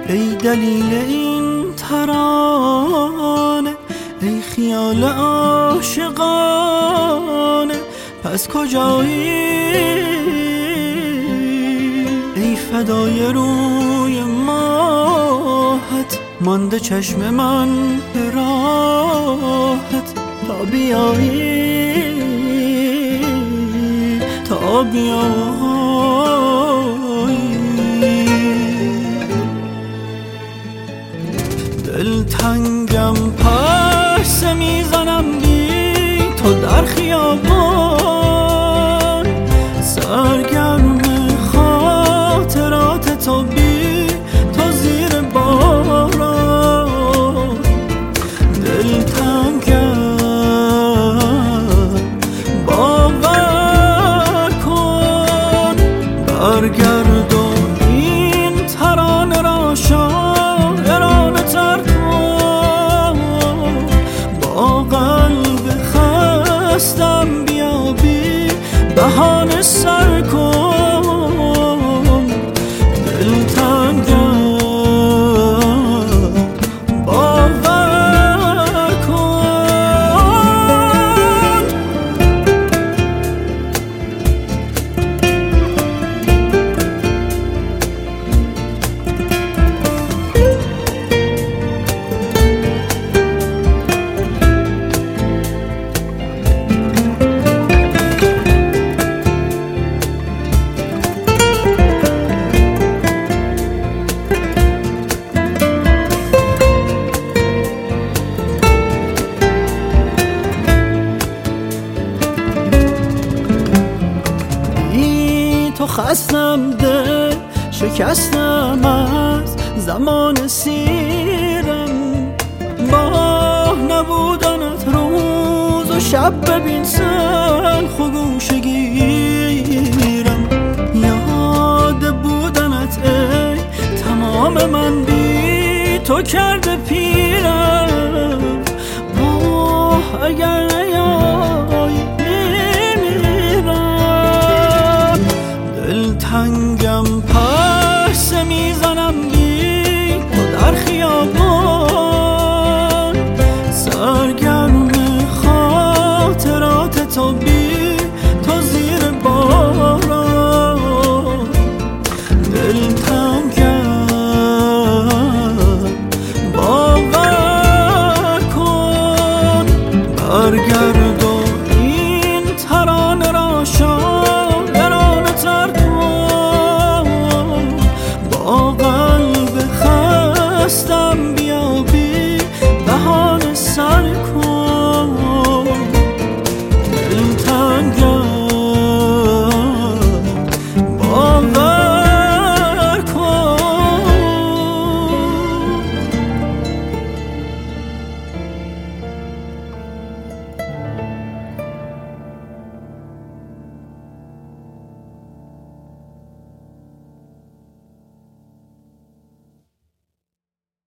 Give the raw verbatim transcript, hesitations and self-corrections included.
ای دلیل این ترانه، ای خیال عاشقانه، پس کجایی؟ ای فدای روی ماهت، مانده چشم من به راهت، تا بیایی تا بیایی. دلتنگم پرسه میزنم بی تو در خیابان، سرگرم خاطرات تو بی تو زیر باران. دلتنگم باور کن، برگردون این ترانه را شاعرانه تر کن، با قلب خستم بیابی بهانه سر کن. دلتنگم باور کن. تو خستم دل شکستم از زمان سیرم، با نبودنت روز و شب ببین سلخ و گوشه گیرم. یاد بودنت ای تمام من بی تو کرده پیرم، آه اگر نیایی دلتنگم پرسه میزنم بی تو در خیابان، سرگرم خاطرات تو بی تو زیر باران. دلتنگم